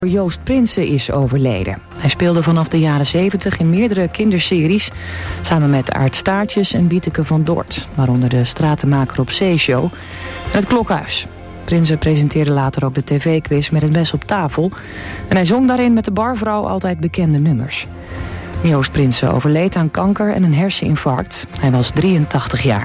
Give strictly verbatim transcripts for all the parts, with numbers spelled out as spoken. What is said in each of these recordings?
Joost Prinsen is overleden. Hij speelde vanaf de jaren zeventig in meerdere kinderseries, samen met Aart Staartjes en Wieteke van Dort, waaronder de Stratenmaker op Zee-show en Het Klokhuis. Prinsen presenteerde later ook de tv-quiz Met het mes op tafel en hij zong daarin met de barvrouw altijd bekende nummers. Joost Prinsen overleed aan kanker en een herseninfarct. Hij was drieëntachtig jaar.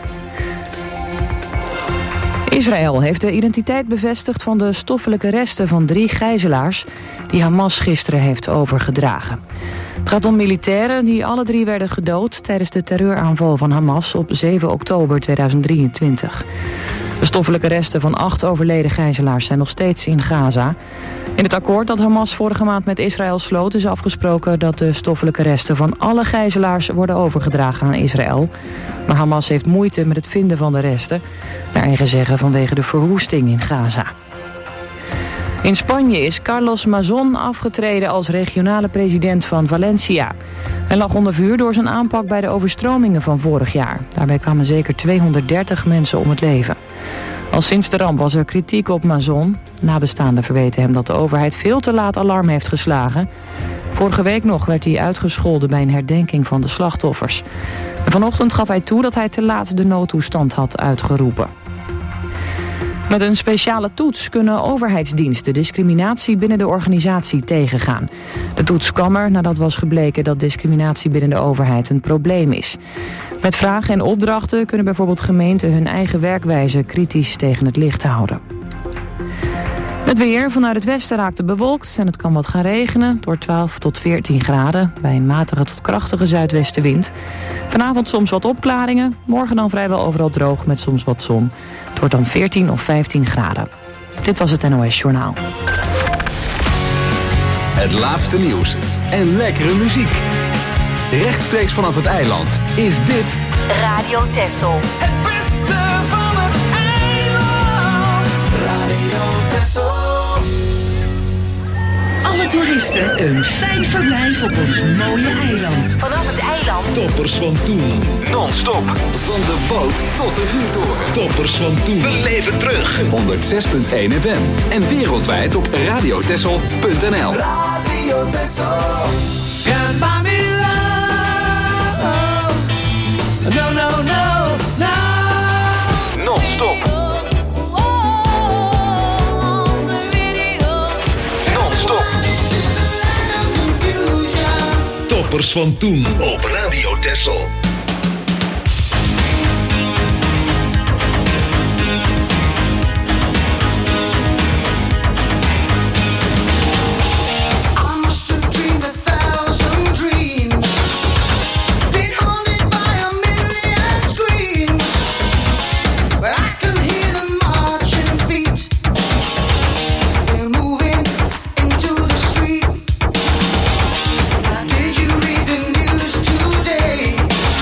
Israël heeft de identiteit bevestigd van de stoffelijke resten van drie gijzelaars die Hamas gisteren heeft overgedragen. Het gaat om militairen die alle drie werden gedood tijdens de terreuraanval van Hamas op zeven oktober tweeduizend drieëntwintig. De stoffelijke resten van acht overleden gijzelaars zijn nog steeds in Gaza. In het akkoord dat Hamas vorige maand met Israël sloot is afgesproken dat de stoffelijke resten van alle gijzelaars worden overgedragen aan Israël. Maar Hamas heeft moeite met het vinden van de resten, naar eigen zeggen vanwege de verwoesting in Gaza. In Spanje is Carlos Mazón afgetreden als regionale president van Valencia. Hij lag onder vuur door zijn aanpak bij de overstromingen van vorig jaar. Daarbij kwamen zeker tweehonderddertig mensen om het leven. Al sinds de ramp was er kritiek op Mazón. Nabestaanden verweten hem dat de overheid veel te laat alarm heeft geslagen. Vorige week nog werd hij uitgescholden bij een herdenking van de slachtoffers. En vanochtend gaf hij toe dat hij te laat de noodtoestand had uitgeroepen. Met een speciale toets kunnen overheidsdiensten discriminatie binnen de organisatie tegengaan. De toets kwam er nadat was gebleken dat discriminatie binnen de overheid een probleem is. Met vragen en opdrachten kunnen bijvoorbeeld gemeenten hun eigen werkwijze kritisch tegen het licht houden. Het weer vanuit het westen raakt het bewolkt en het kan wat gaan regenen. Door twaalf tot veertien graden bij een matige tot krachtige zuidwestenwind. Vanavond soms wat opklaringen. Morgen dan vrijwel overal droog met soms wat zon. Het wordt dan veertien of vijftien graden. Dit was het N O S Journaal. Het laatste nieuws en lekkere muziek. Rechtstreeks vanaf het eiland is dit Radio Texel. Het beste van het eiland. Radio Texel. Alle toeristen een fijn verblijf op ons mooie eiland. Vanaf het eiland. Toppers van toen. non-stop van de boot tot de vuurtoren. Toppers van toen. We leven terug. honderdzes punt één F M en wereldwijd op radiotessel punt n l. Radio Texel. Can't buy me love. No, no, no, no. Non-stop. Non-stop. Toppers van toen op Radio Texel. Did you read the news today?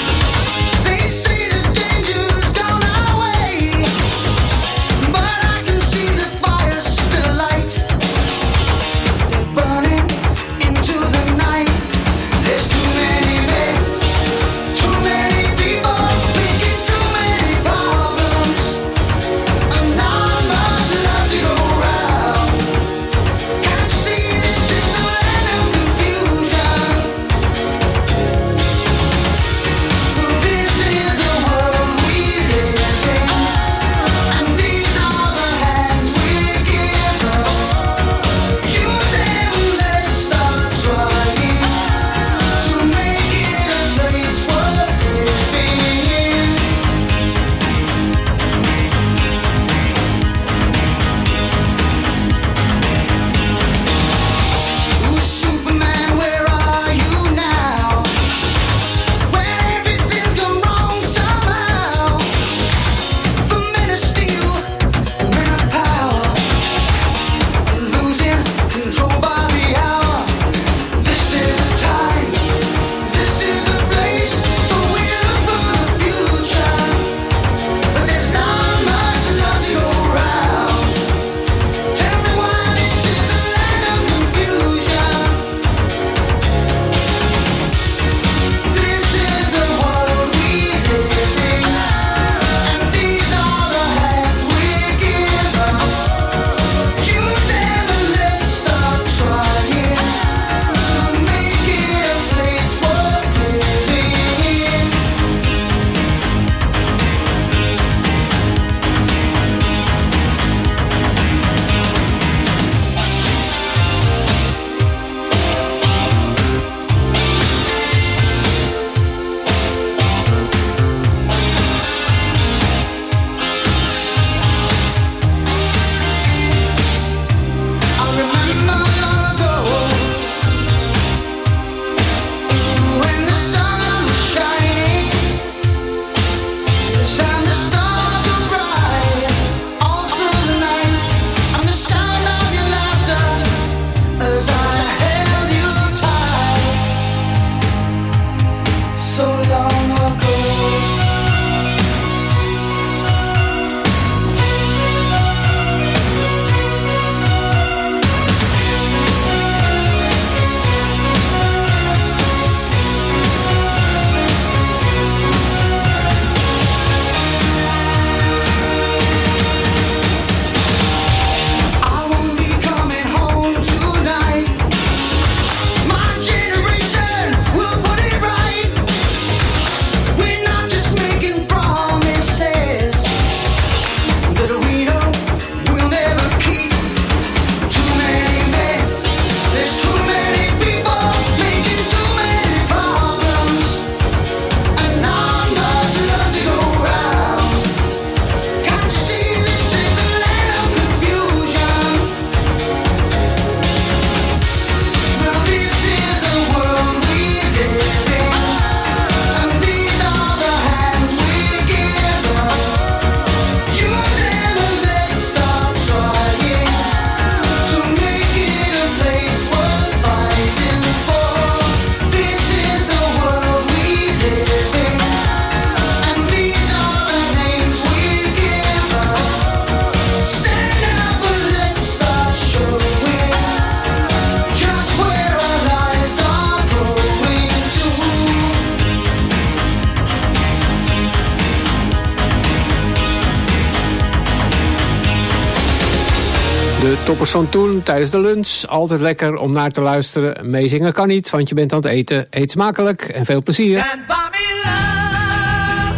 Toppers van toen, tijdens de lunch. Altijd lekker om naar te luisteren. Meezingen kan niet, want je bent aan het eten. Eet smakelijk en veel plezier. And buy me love,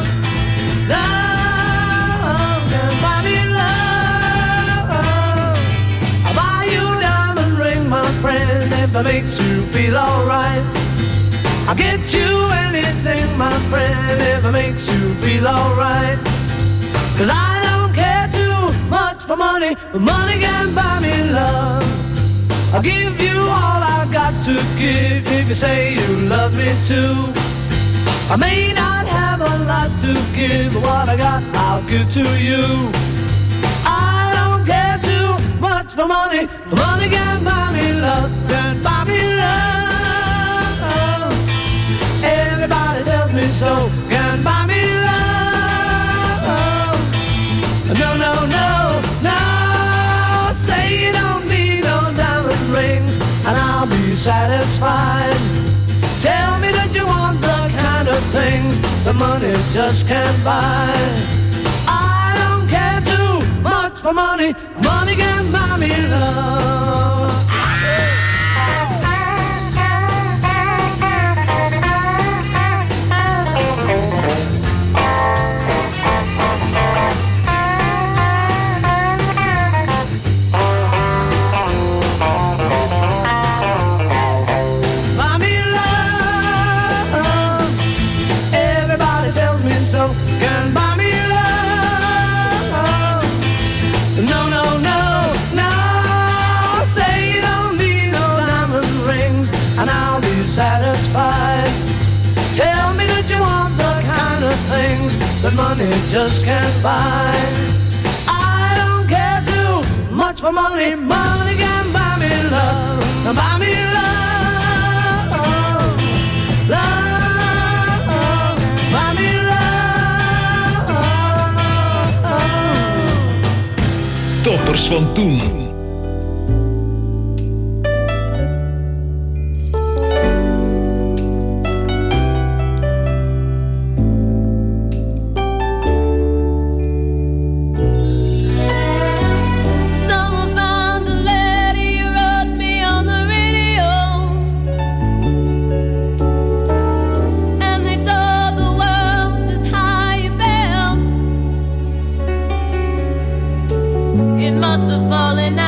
love, and buy me love. I'll buy you a diamond ring, my friend, if it makes you feel alright. I'll get you anything, my friend, if it makes you feel alright. Cause I don't care too much for money, but money can buy me love. I'll give you all I've got to give if you say you love me too. I may not have a lot to give, but what I got I'll give to you. I don't care too much for money, but money can buy me love, can buy me love. Everybody tells me so, can buy me love. No, no, no, no, say you don't need no diamond rings and I'll be satisfied. Tell me that you want the kind of things the money just can't buy. I don't care too much for money, money can buy me love. Can buy me love. No, no, no, no. Say you don't need no diamond rings and I'll be satisfied. Tell me that you want the kind of things that money just can't buy. I don't care too much for money. Money can buy me love. Buy me love. Love. Buy me love. Toppers van toen. Must have fallen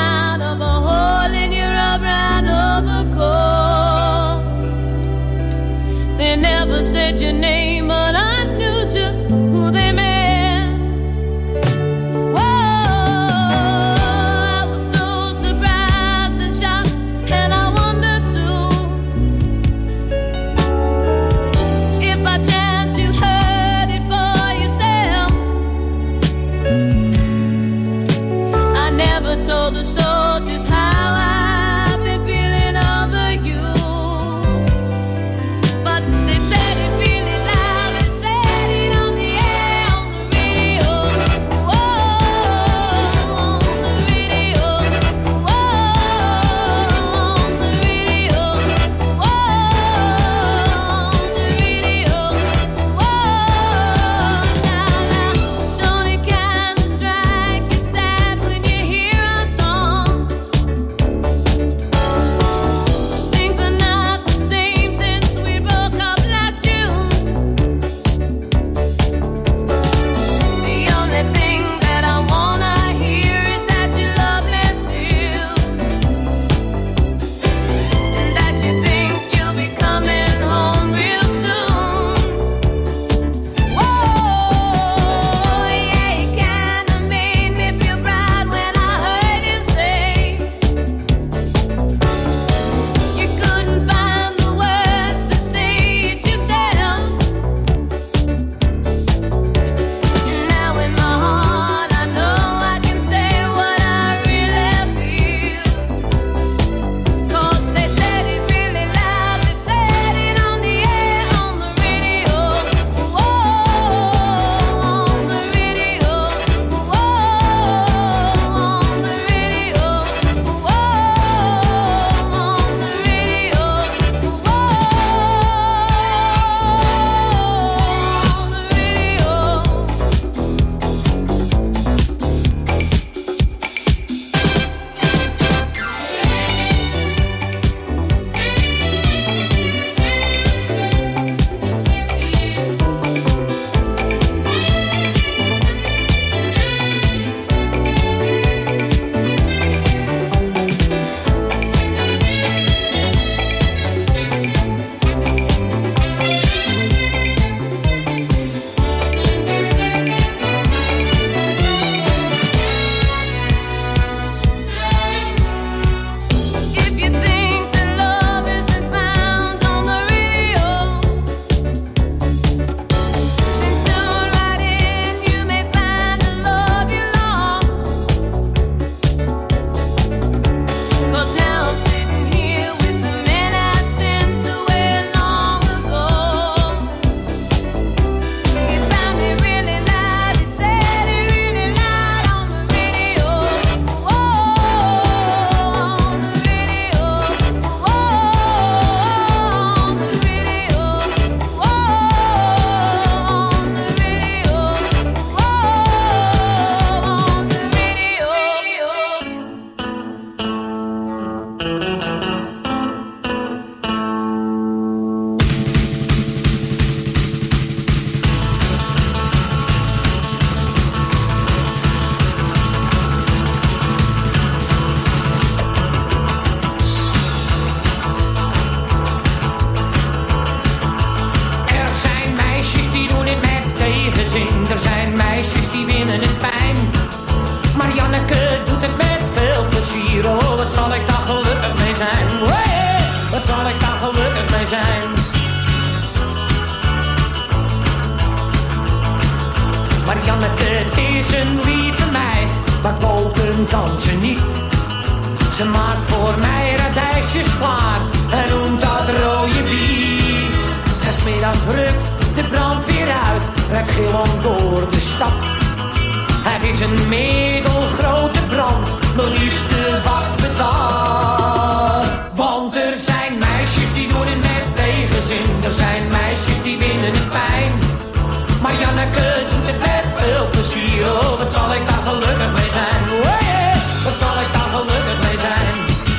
Maar Janneke, het is een lieve meid, maar koken kan ze niet. Ze maakt voor mij radijsjes klaar en noemt dat rode biet. Het 's middags rukt de brandweer uit, rijdt gillend door de stad. Het is een middelgrote brand, mijn liefste wacht betaald. Want er zijn meisjes die doen het met tegenzin, er zijn meisjes die vinden het fijn. Maar Janneke doet het met veel plezier, oh, wat zal ik daar gelukkig mee zijn. Hey, wat zal ik daar gelukkig mee zijn.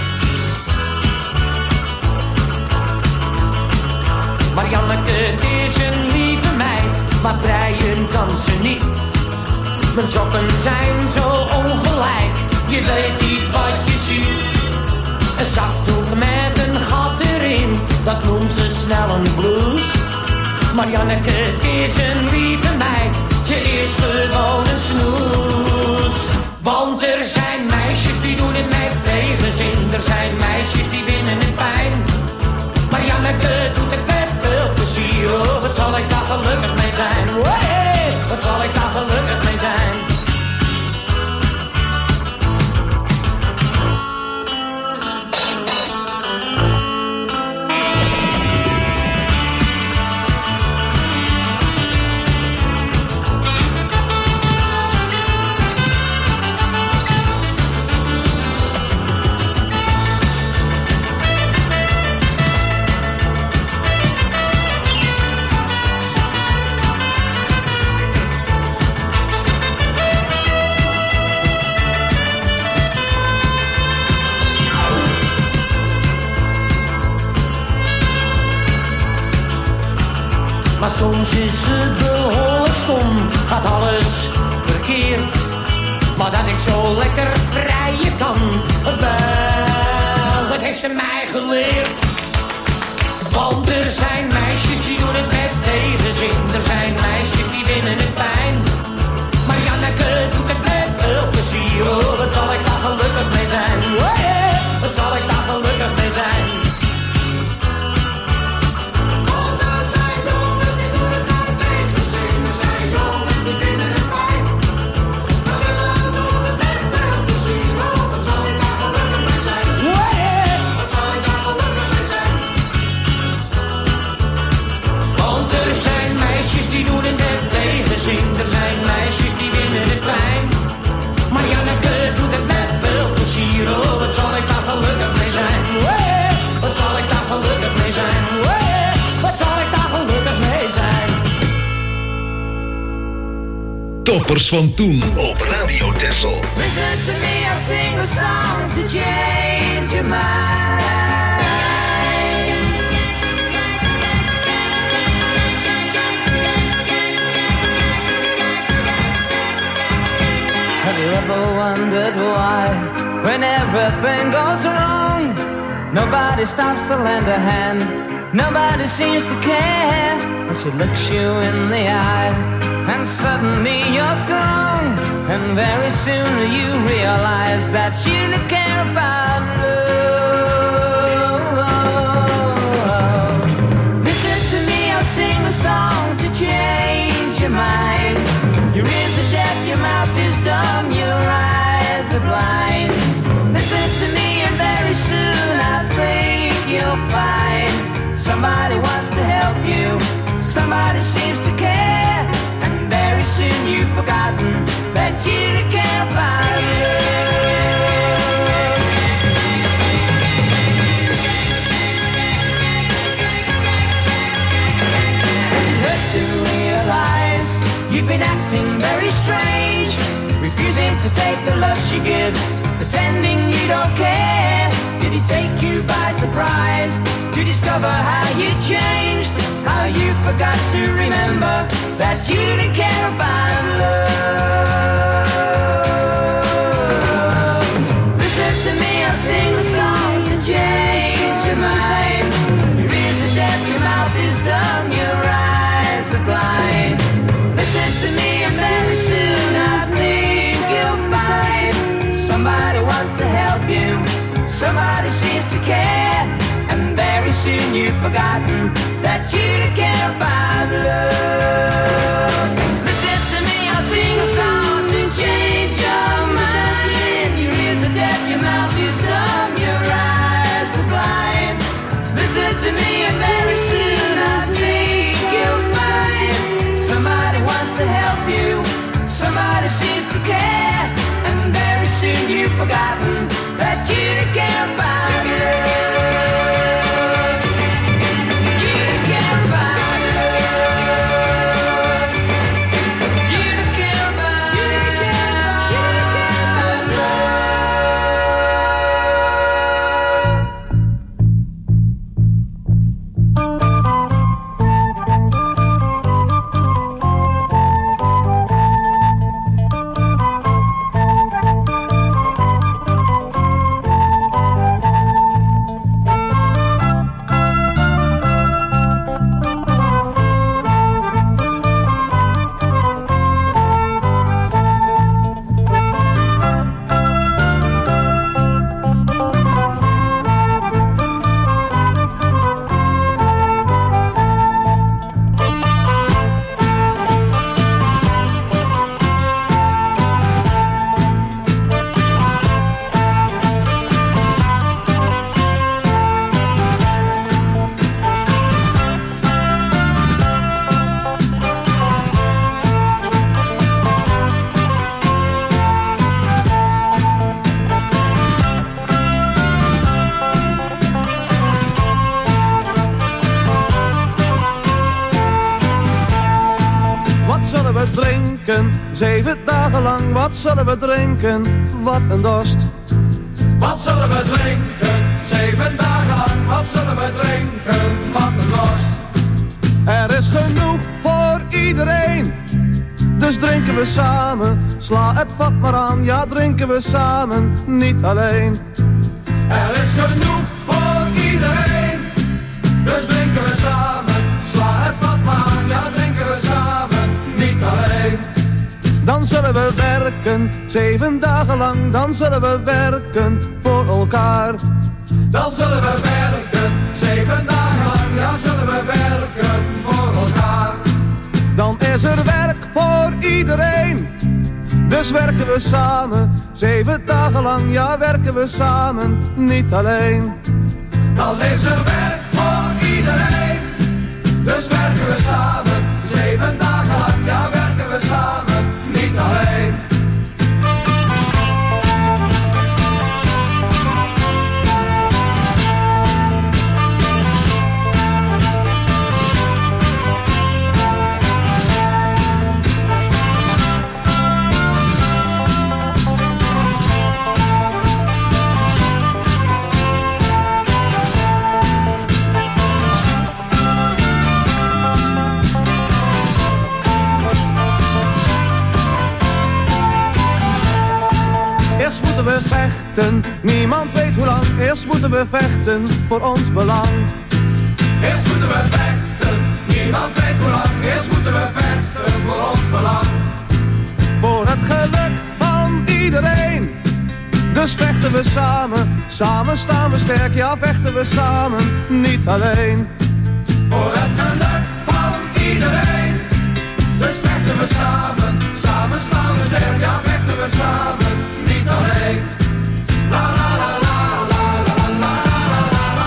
Maar Janneke, het is een lieve meid, maar breien kan ze niet. Mijn sokken zijn zo ongelijk, je weet niet wat je ziet. Een zakdoek met een gat erin, dat noemt ze snel een blouse. Maar Janneke, het is een lieve meid, ze is gewoon een snoes. Want er zijn meisjes die doen het met tegenzin, er zijn meisjes die vinden het fijn. Maar Janneke doet het met veel plezier, oh, wat zal ik daar gelukkig mee zijn. Hey, wat zal ik daar gelukkig mee zijn. Maar soms is het behoorlijk stom, gaat alles verkeerd. Maar dat ik zo lekker vrijen kan, wel, dat heeft ze mij geleerd. Want er zijn meisjes die doen het met tegenzin, er zijn meisjes die vinden het fijn. Maar Janneke doet het met veel plezier, oh, wat zal ik daar gelukkig mee zijn. Hey, wat zal ik daar gelukkig mee zijn. Die doen het met tegenzin, er zijn meisjes die vinden het fijn. Maar Janneke doet het met veel plezier, oh, wat zal ik daar gelukkig mee zijn. Hey, wat zal ik daar gelukkig mee zijn. Hey, wat zal ik daar gelukkig mee zijn. Toppers van toen op Radio Texel. Listen to me, I'll sing a song to change your mind. Have you ever wondered why, when everything goes wrong, nobody stops to lend a hand, nobody seems to care, and she looks you in the eye, and suddenly you're strong, and very soon you realize that you don't care about love. Listen to me, I'll sing a song to change your mind. Your ears are deaf, your mouth is dumb, your eyes are blind. Listen to me and very soon I think you'll find somebody wants to help you, somebody seems to care, and very soon you've forgotten that you don't care about love. Does it hurt to realize you've been acting very strange, refusing to take the love she gives, pretending you don't care? Did he take you by surprise to discover how you changed, how you forgot to remember that you didn't care about love? Listen to me, I'll sing a song to change your mind. Your ears are deaf, your mouth is dumb, your eyes are blind. Listen to me and very soon I think you'll find somebody wants to help you, somebody seems to care, and very soon you've forgotten that you don't care about love. Listen to me, I'll drinken, zeven dagen lang. Wat zullen we drinken, wat een dorst. Wat zullen we drinken, zeven dagen lang. Wat zullen we drinken, wat een dorst. Er is genoeg voor iedereen, dus drinken we samen. Sla het vat maar aan, ja drinken we samen, niet alleen. Er is genoeg voor iedereen, dus drinken we samen. Sla het vat maar aan, ja drinken we samen, niet alleen. Dan zullen we werken, zeven dagen lang. Dan zullen we werken voor elkaar. Dan zullen we werken, zeven dagen lang. Ja, zullen we werken voor elkaar. Dan is er werk voor iedereen, dus werken we samen. Zeven dagen lang, ja werken we samen, niet alleen. Dan is er werk voor iedereen, dus werken we samen. Zeven dagen lang, ja werken we samen, niet alleen. We vechten, niemand weet hoe lang. Eerst moeten we vechten voor ons belang. Eerst moeten we vechten, niemand weet hoe lang. Eerst moeten we vechten voor ons belang. Voor het geluk van iedereen, dus vechten we samen. Samen staan we sterk, ja vechten we samen, niet alleen. Voor het geluk van iedereen, dus vechten we samen. Samen staan we sterk, ja vechten we samen, niet alleen. La la la la la la la la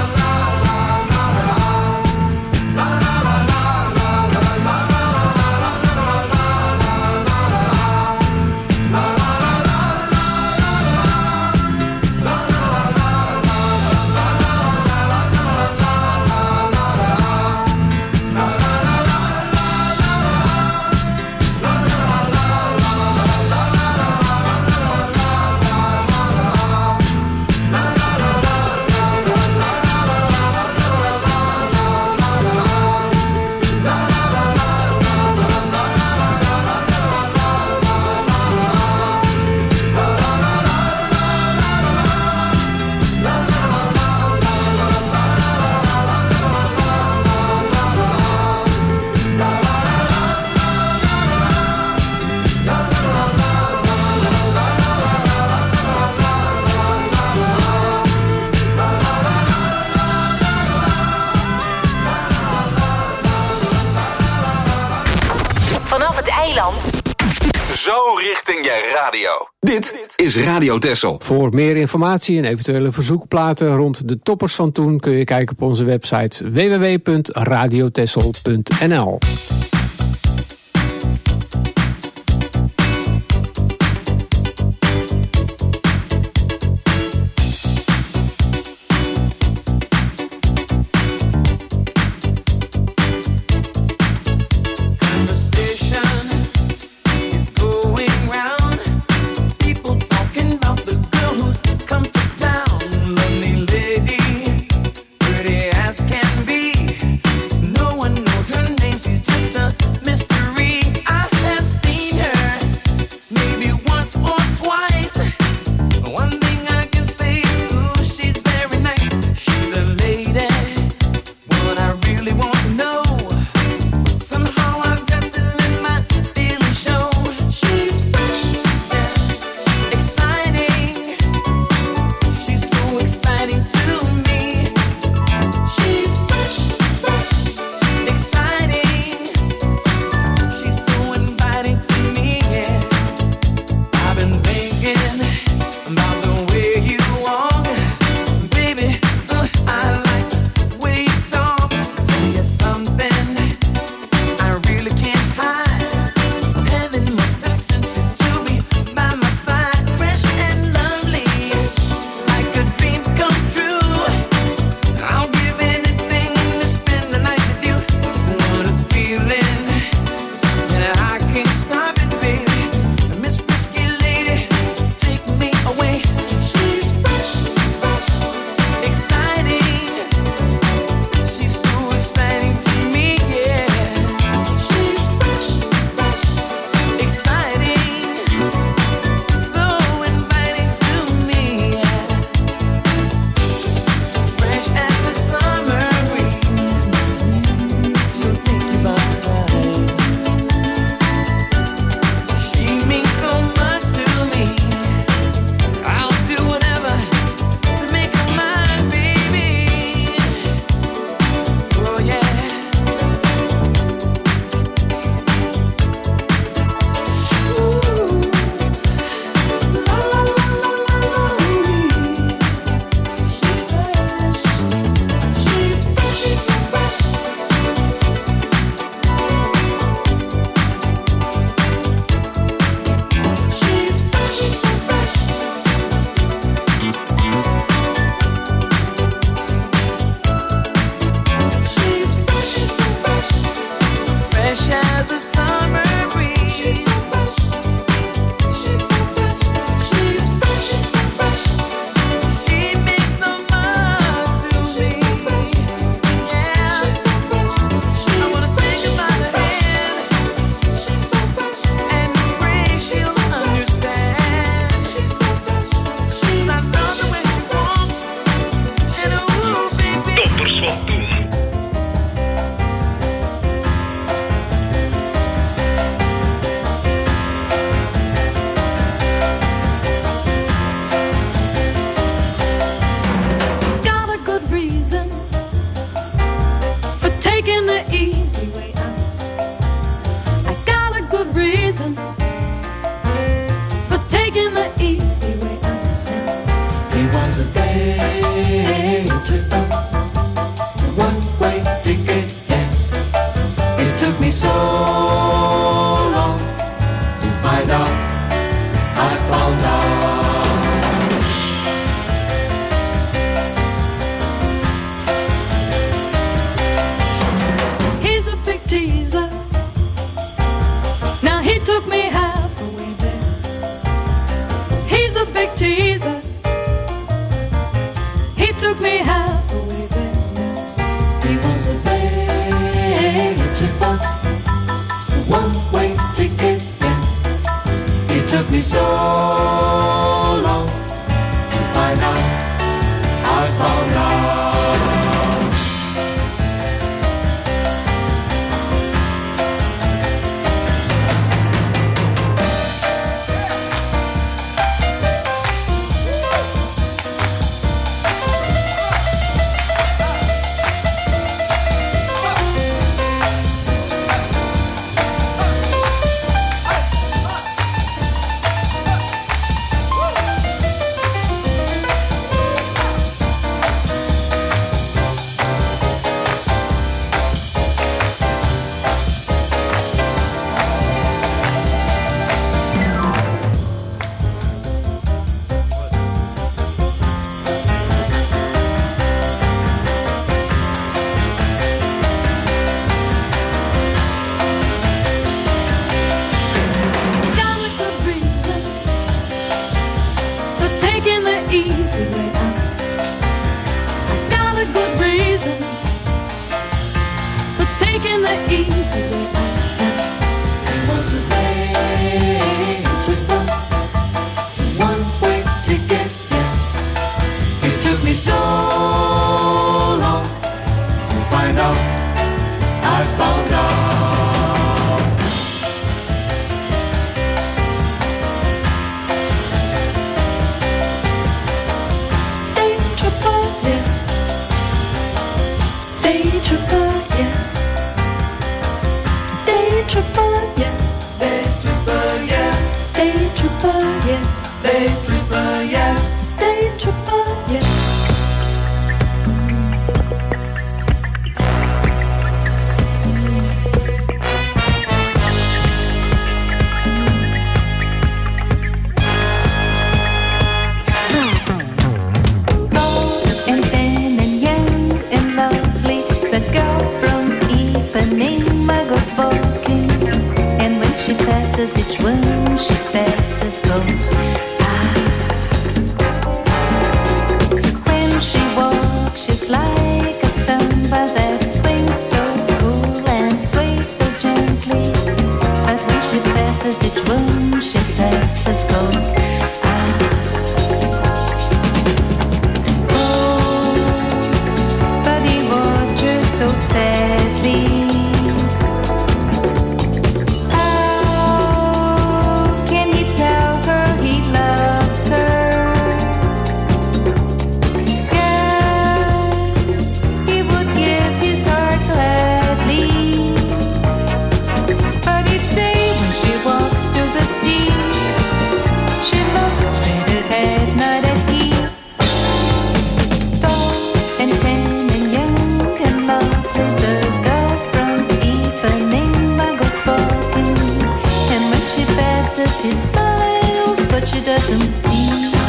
Zo richting je radio. Dit is Radio Texel. Voor meer informatie en eventuele verzoekplaten rond de toppers van toen kun je kijken op onze website w w w punt radio texel punt n l. Just a a good reason for taking the easy way out. It was a day tripper, one way ticket. Yeah. It took me so long to find out. I found out. Each one she passes goes ah. When she walks, she's like a samba that swings so cool and sways so gently. But when she passes, each one she passes goes ah. Oh, but he watches so sadly. She smiles, but she doesn't see.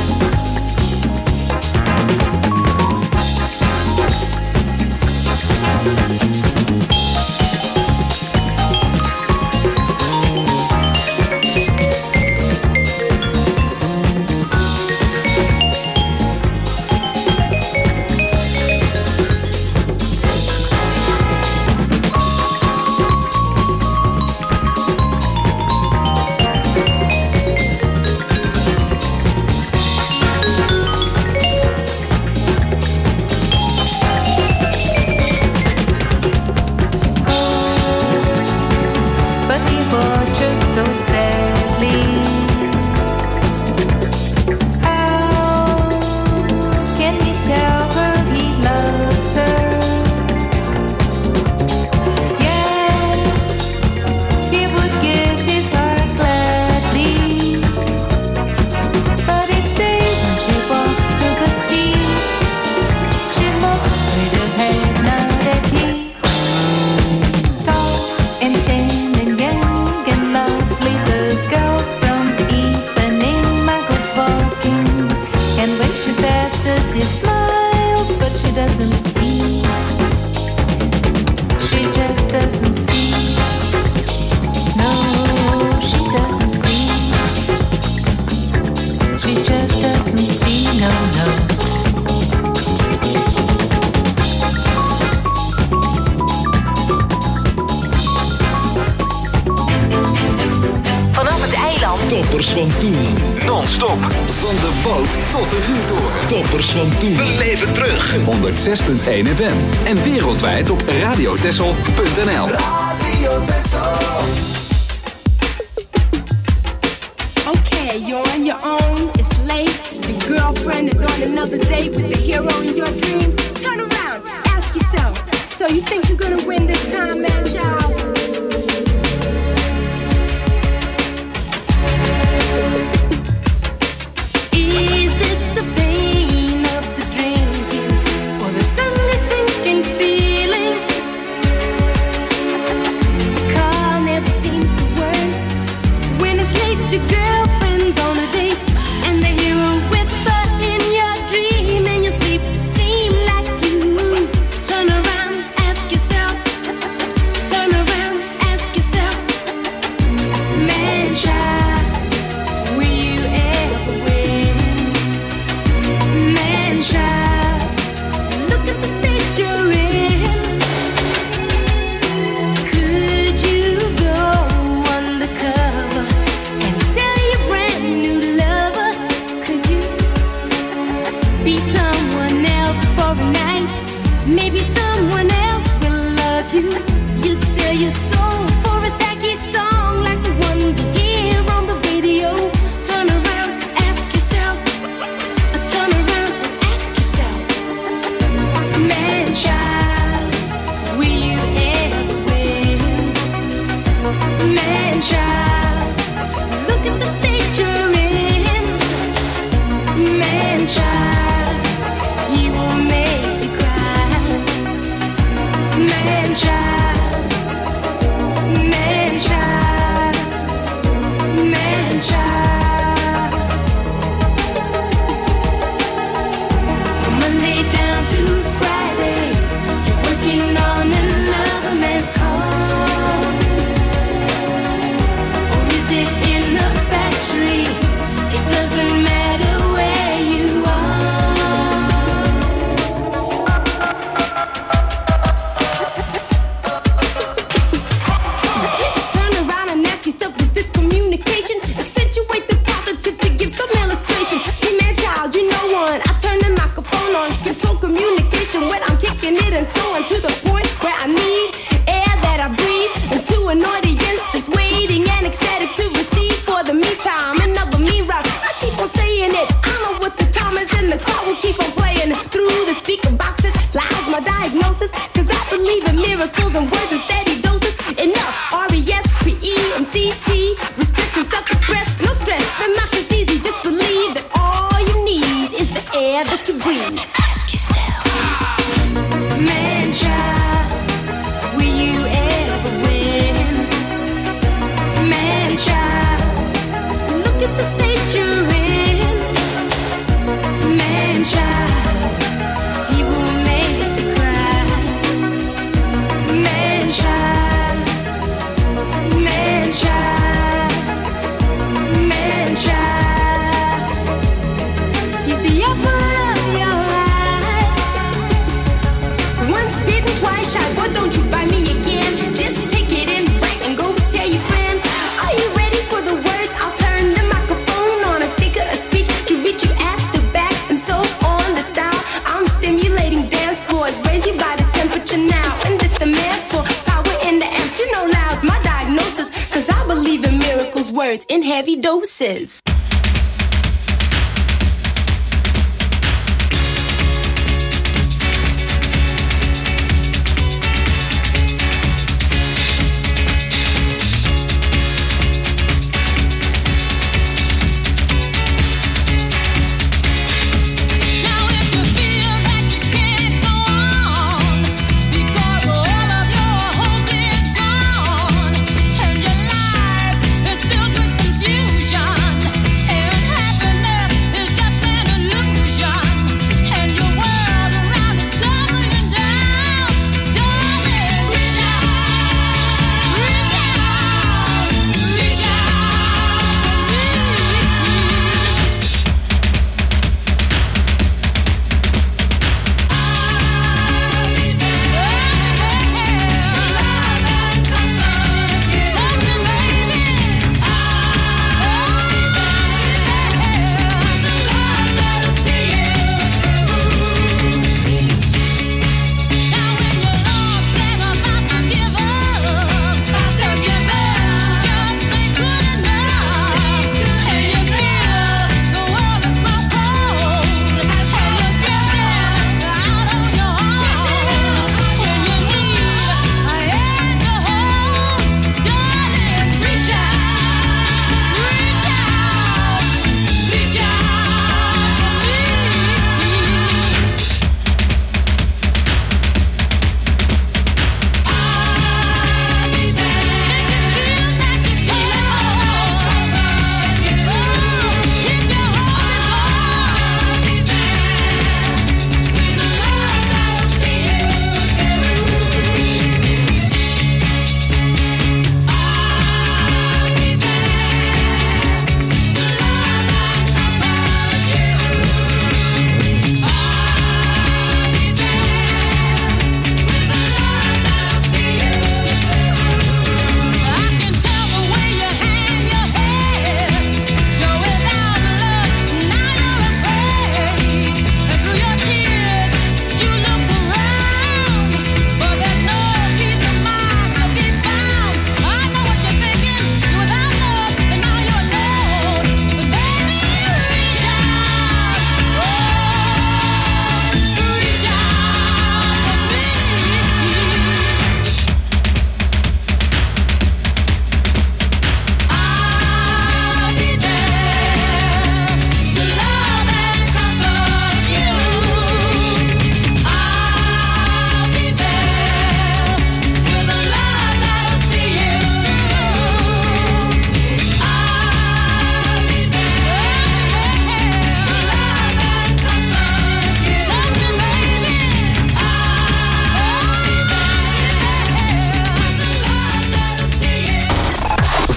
Toppers van toen. Non-stop. Van de boot tot de vuurtoren. Toppers van toen. We leven terug. honderd zes komma één F M. En wereldwijd op radiotessel punt n l. Radio Tessel. Okay, you're on your own. It's late. Your girlfriend is on another date with the hero in your dream. Turn around. Ask yourself. So you think you're gonna win this time, man, child? Your girlfriend's on a date, and the hero with her in your dream, in your sleep, see Maybe someone else will love you. You'd sell your soul for a tacky song like the ones you hear on the radio. Turn around, ask yourself. Turn around and ask yourself. Man, child, will you ever win? Man, child, look at the state you're in. Man, child, he will make you cry. Man, child, man, child, man, child. From Monday down to Friday, you're working on another man's car. Or is it in the factory? It doesn't matter where you are. Just turn around and ask yourself, is this communication? Accentuate the positive to give some illustration. See, man, child, you know one. I turn the microphone on, control communication when I'm kicking it and so on to the point where I need air that I breathe into an audience that's waiting and ecstatic to receive. For the meantime, another me rock. I keep on saying it. I know what the time is, and the crowd will keep on playing through the speaker boxes. Loud my diagnosis, cause I believe in miracles and words and steady doses. Enough, R E S P E and C T. Respect and self-express, no stress. The math is easy, just believe that all you need is the air that you breathe. Ask yourself, man, child, will you ever win? Man, child, look at the state you're in. Man, child, he will make you cry. Man, child, man, child, man, child. He's the apple of your eye. Once bitten, twice shy. Boy, don't you buy me again. Just take it in right and go tell your friend. Are you ready for the words? I'll turn the microphone on and figure a speech to reach you at the back and so on. The style I'm stimulating dance floors, raise your body temperature now. And this demands for power in the amp. You know loud's my diagnosis, cause I believe in miracles, words in heavy doses. Now if you feel that you can't go on because all of your hope is gone and your life is filled with confusion and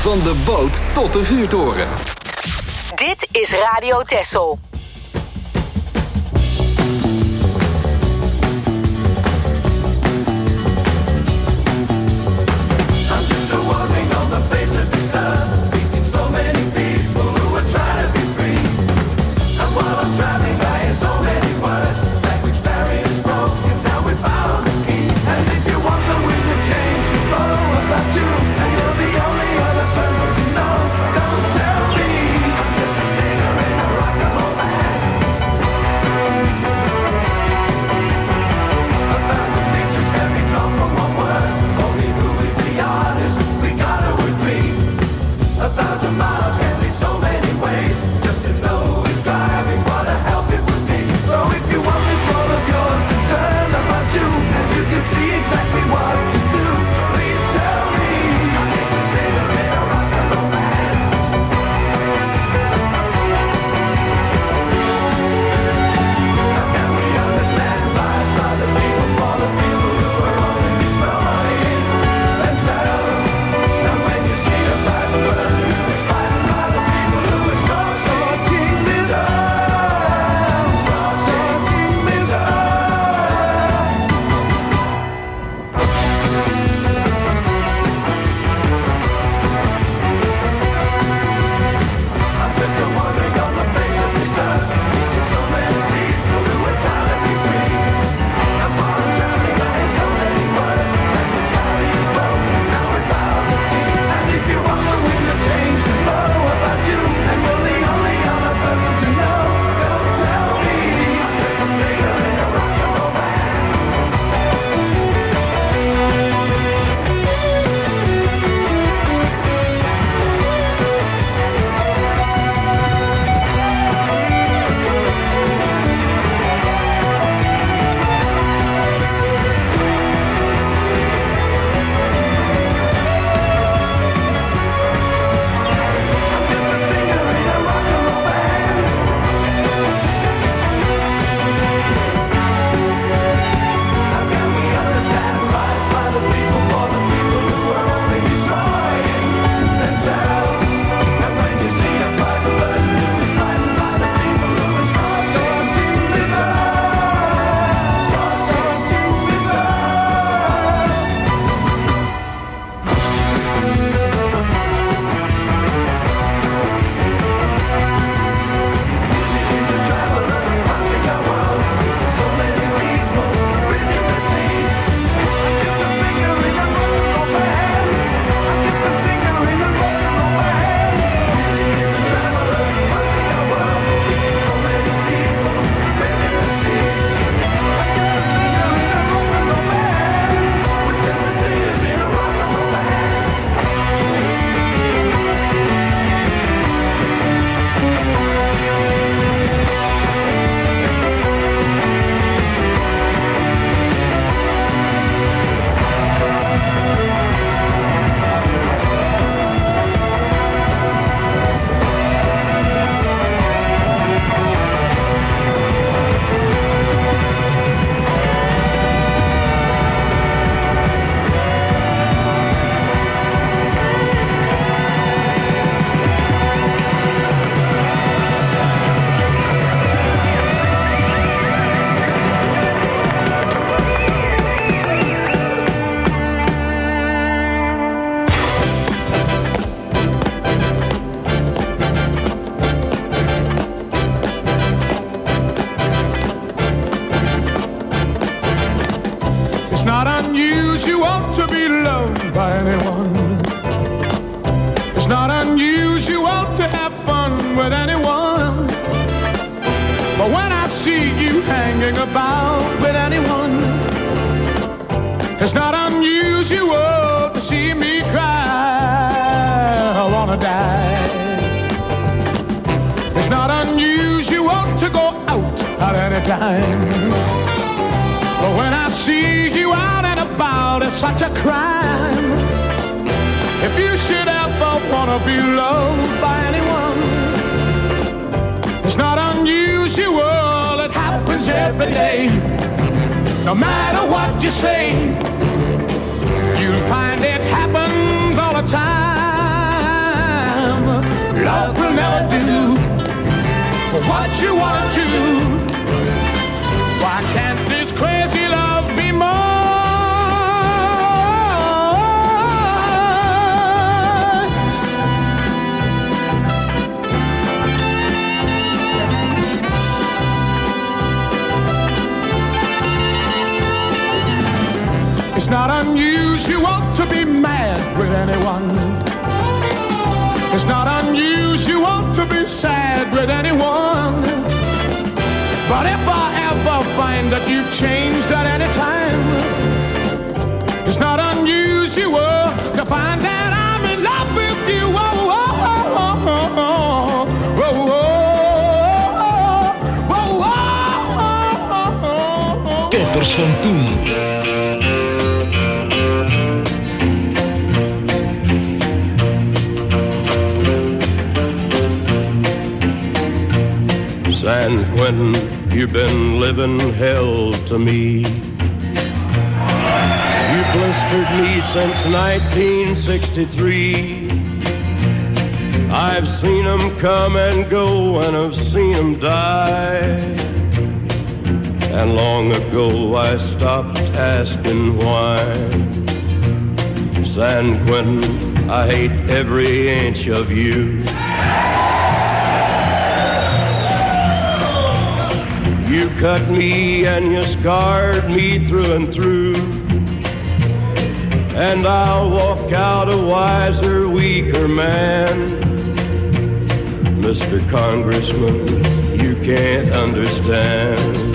Van de boot tot de vuurtoren. Dit is Radio Texel. unusual to be loved by anyone. It's not unusual to have fun with anyone. But when I see you hanging about with anyone, it's not unusual to see me cry. I wanna die. It's not unusual to go out at any time. But when I see you out and about, it's such a crime. If you should ever wanna be loved by anyone, it's not unusual, it happens every day. No matter what you say, you'll find it happens all the time. what you want to. Why can't this crazy love be more? It's not unusual to be mad with anyone. It's not unusual to be sad with anyone. But if I ever find that you've changed at any time, it's not unusual to find that I'm in love with you. Oh, oh, oh, oh, oh, oh, oh, oh, oh. Toppers van toen. San Quentin, you've been living hell to me. You blistered me since nineteen sixty-three. I've seen them come and go, and I've seen them die. And long ago I stopped asking why. San Quentin, I hate every inch of you. You cut me and you scarred me through and through. And I'll walk out a wiser, weaker man. Mister Congressman, you can't understand.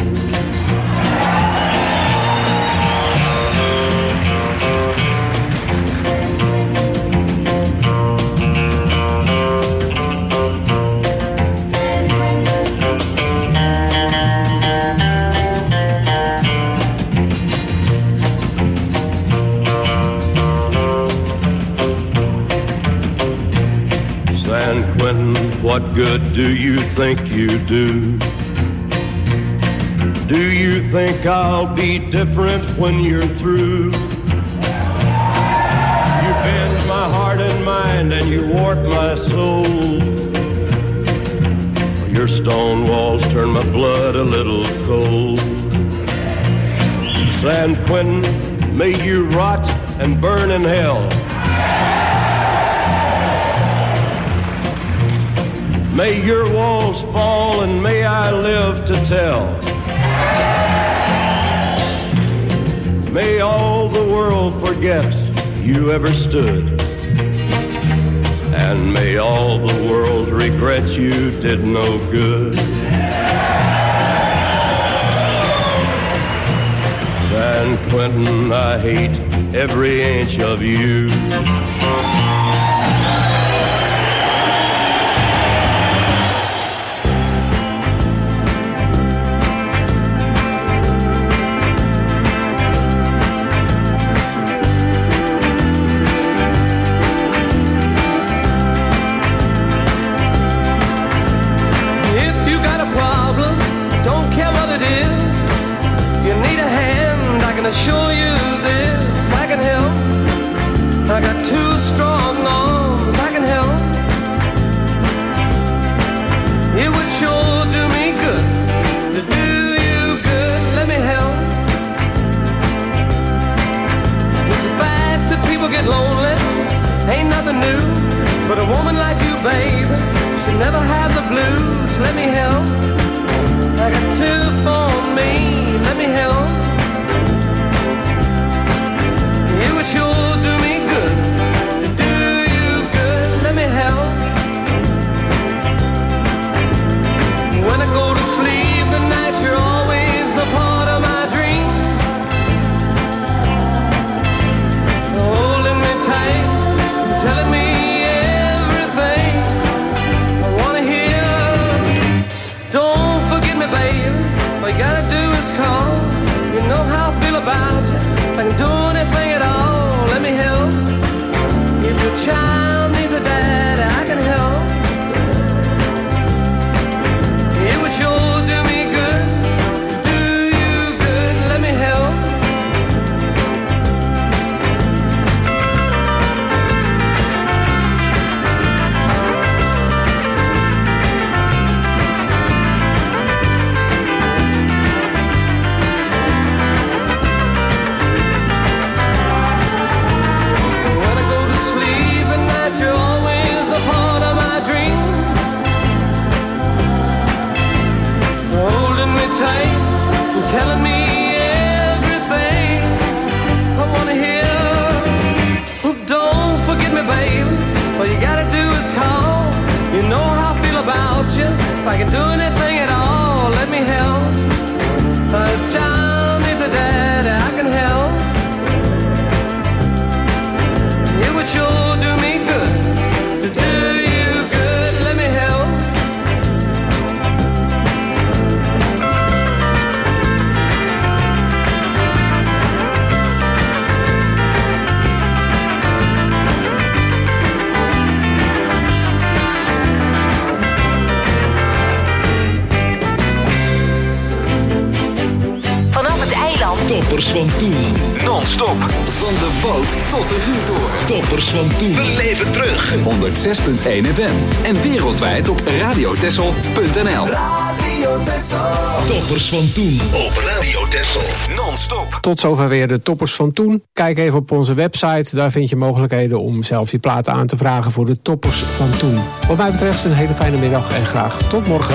What good do you think you do? Do you think I'll be different when you're through? You bend my heart and mind and you warp my soul. Your stone walls turn my blood a little cold. San Quentin, may you rot and burn in hell. May your walls fall and may I live to tell. May all the world forget you ever stood. And may all the world regret you did no good. San Quentin, I hate every inch of you. Assure you this, I can help. I got two strong arms, I can help. It would sure do me good to do you good. Let me help. It's a fact that people get lonely, ain't nothing new. But a woman like you, baby, should never have the blues. Let me help. I got two for me, let me help. It would sure do me good to do you good. Let me help. When I go to sleep at night, you're always a part of my dream. Holding me tight, telling me everything I wanna hear. Don't forget me, baby. All you gotta do is call. You know how I feel about you. If I can do anything at all, let me help. If your child needs a daddy, I can help. It would sure do me good to do you good. Let me help. Toppers van toen. Non-stop. Van de boot tot de vuurtoren. Toppers van toen. Beleef het terug. honderdzes punt één F M. En wereldwijd op radiotessel punt n l. Radio Tessel. Toppers van toen op Radio Tessel. Non-stop. Tot zover weer de toppers van toen. Kijk even op onze website. Daar vind je mogelijkheden om zelf je platen aan te vragen voor de toppers van toen. Wat mij betreft een hele fijne middag en graag tot morgen.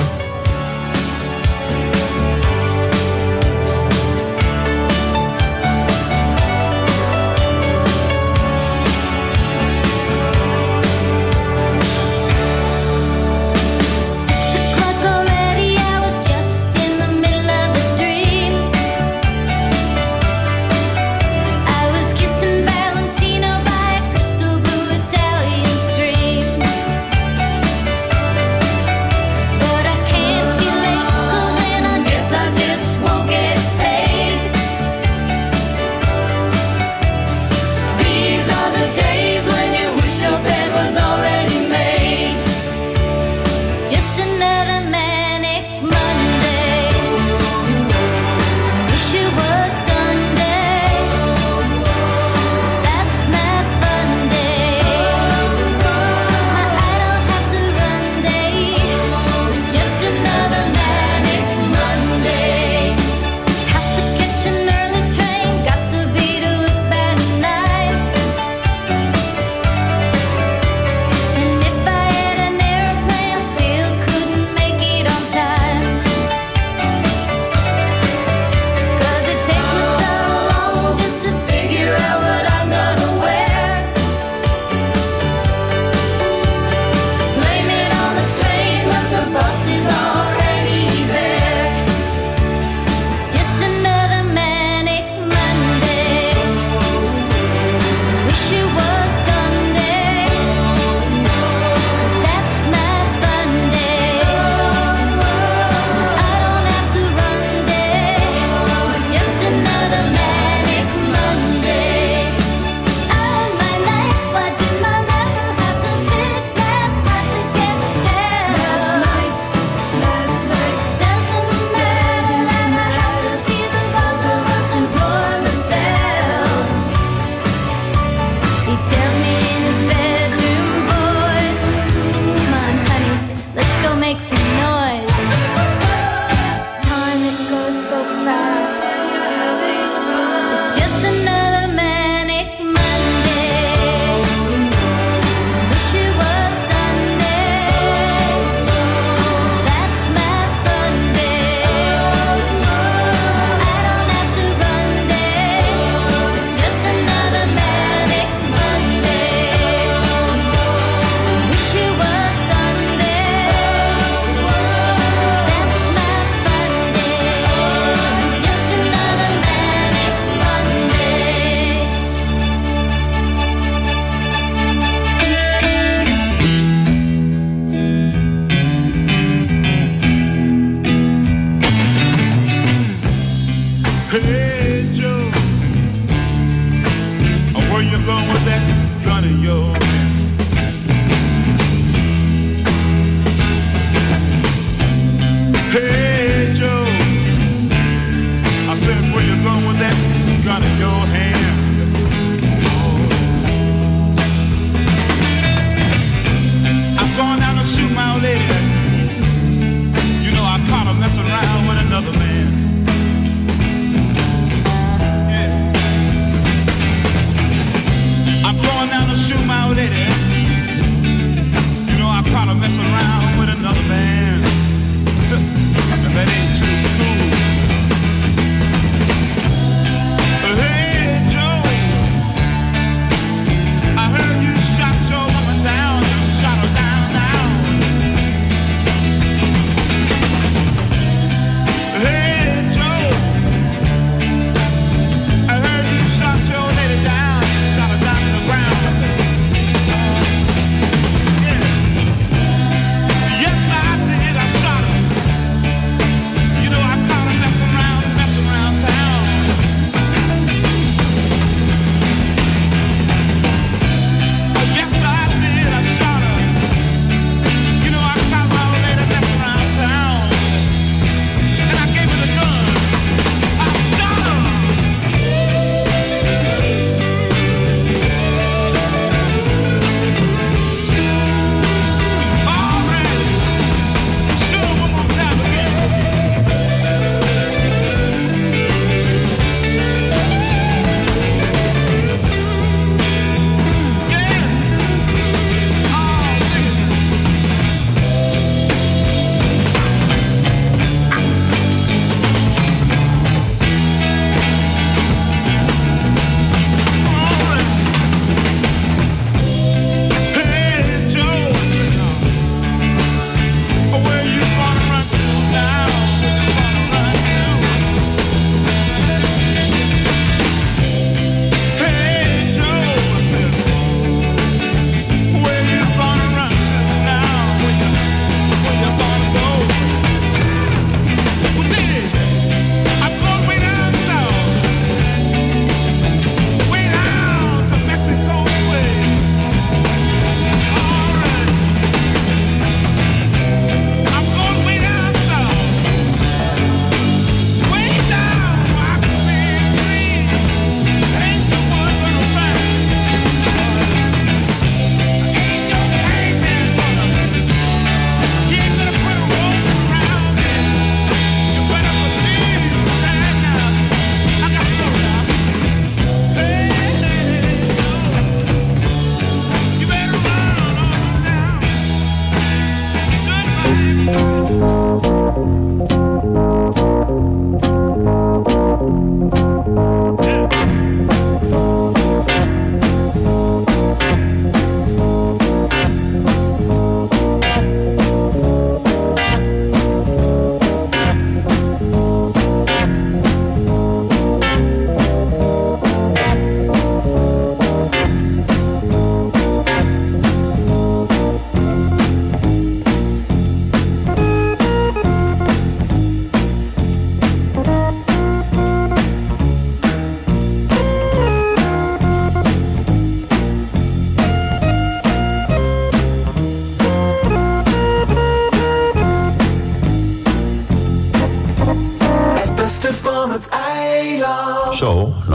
Hey,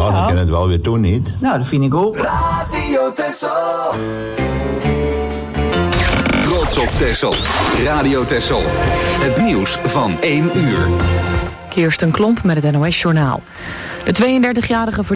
Nou, dan kan het wel weer doen, niet? Nou, dat vind ik ook. Radio Texel. Trots op Texel. Radio Texel. Het nieuws van één uur. Kirsten Klomp met het N O S Journaal. De tweeëndertigjarige